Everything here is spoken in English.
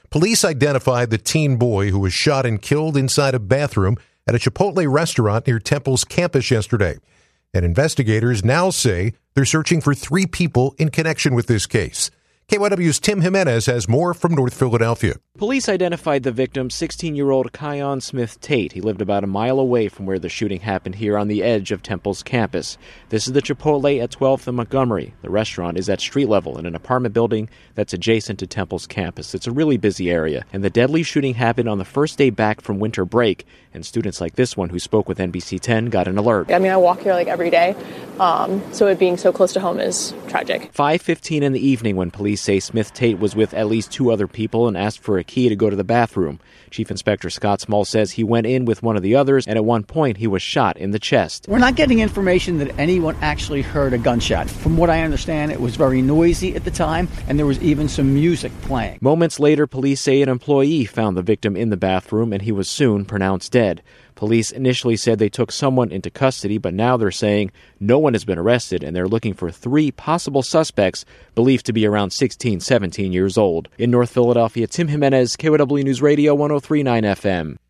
Police identified the teen boy who was shot and killed inside a bathroom at a Chipotle restaurant near Temple's campus yesterday. And investigators now say they're searching for 3 people in connection with this case. KYW's Tim Jimenez has more from North Philadelphia. Police identified the victim, 16-year-old Kion Smith Tate. He lived about a mile away from where the shooting happened here on the edge of Temple's campus. This is the Chipotle at 12th and Montgomery. The restaurant is at street level in an apartment building that's adjacent to Temple's campus. It's a really busy area, and the deadly shooting happened on the first day back from winter break, and students like this one who spoke with NBC 10 got an alert. I mean, I walk here every day, so it being so close to home is tragic. 5:15 in the evening when police say Smith Tate was with at least 2 other people and asked for a key to go to the bathroom. Chief Inspector Scott Small says he went in with one of the others, and at one point he was shot in the chest. We're not getting information that anyone actually heard a gunshot. From what I understand, it was very noisy at the time, and there was even some music playing. Moments later, police say an employee found the victim in the bathroom, and he was soon pronounced dead. Police initially said they took someone into custody, but now they're saying no one has been arrested, and they're looking for 3 possible suspects believed to be around 16, 17 years old. In North Philadelphia, Tim Jimenez, KYW News Radio 103.9 FM.